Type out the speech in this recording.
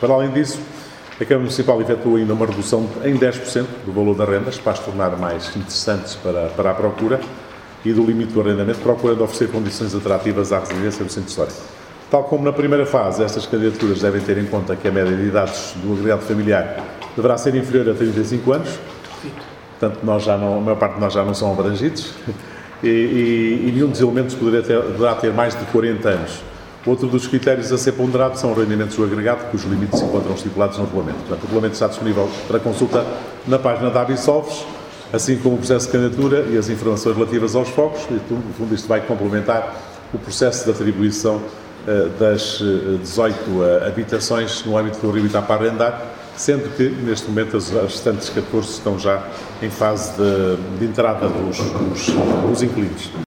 Para além disso, a Câmara Municipal efetuou ainda uma redução em 10% do valor das rendas para as tornar mais interessantes para a procura e do limite do arrendamento, procurando oferecer condições atrativas à residência do centro histórico. Tal como na primeira fase, estas candidaturas devem ter em conta que a média de idades do agregado familiar deverá ser inferior a 35 anos, portanto, a maior parte de nós já não são abrangidos, e nenhum dos elementos deverá ter mais de 40 anos. Outro dos critérios a ser ponderado são os rendimentos do agregado, cujos limites se encontram estipulados no regulamento. Portanto, o regulamento está disponível para consulta na página da Absolves, assim como o processo de candidatura e as informações relativas aos focos, e, no fundo, isto vai complementar o processo de atribuição das 18 habitações no âmbito do Rio Itá para arrendar, sendo que, neste momento, as restantes 14 estão já em fase de entrada dos inquilinos.